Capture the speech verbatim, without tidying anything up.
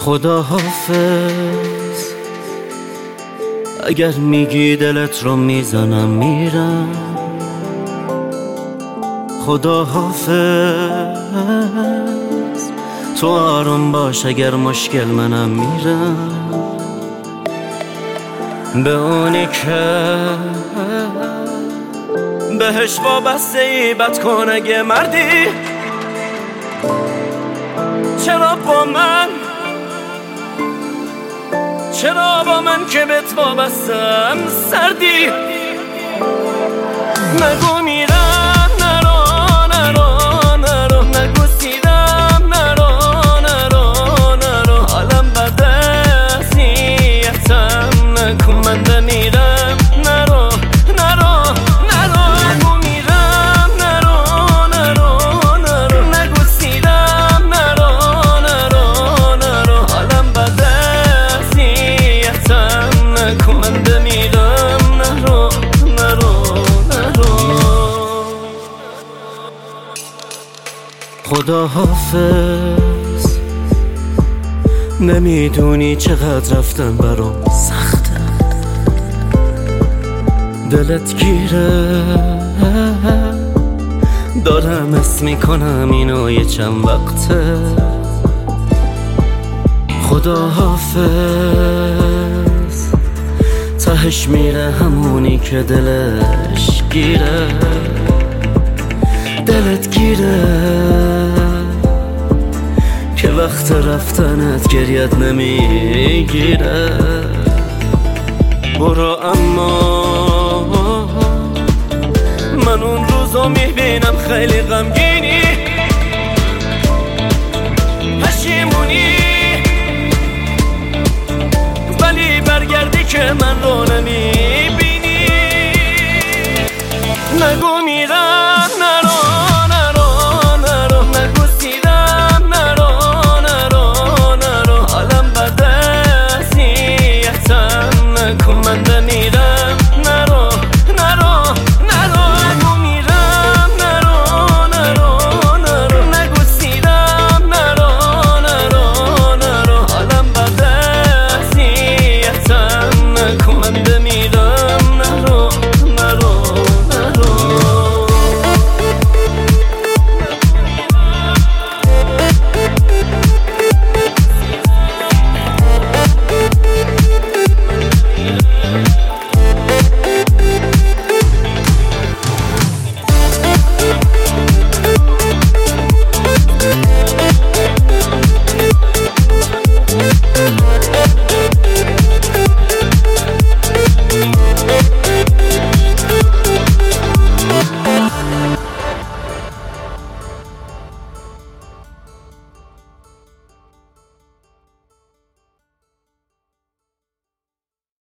خدا حافظ، اگر میگی دلت رو میزنم میرم. خدا حافظ، تو آروم باش اگر مشکل منم میرم. به اونی که بهش وابسته ای بد کن اگه مردی. چرا با من چرا با من که بهت وابستم سردی؟ نگو میرم نرو نرو نرو، نگو سیرم نرو نرو نرو، حالم بده اذیتم نکن، من نمیرم نرو نرو نرو، نگو میرم نرو نرو نرو، نگو سیرم نرو نرو نرو، حالم بده اذیتم نکن، من نمیرم نرو نرو نرو. خدا حافظ، نمیدونی چقدر رفتن برام سخته، دلت گیره دارم حس میکنم اینو یه چند وقته. خدا حافظ، تهش میره همونی که دلش گیره، دلت گیره که وقت رفتنت گریت نمیگیره. برو اما من اون روزو میبینم خیلی غمگین